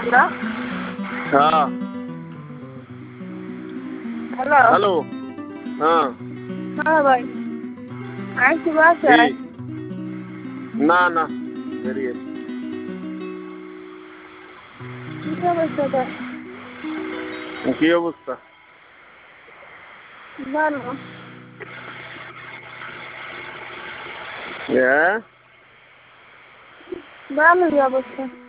Hello হ্যাঁ hello hello হ্যাঁ হ্যাঁ ভাই আমি কি বাসায় না না বেরিয়ে কি অবস্থা তোর? কি অবস্থা? ভালো হ্যাঁ ভালোই অবস্থা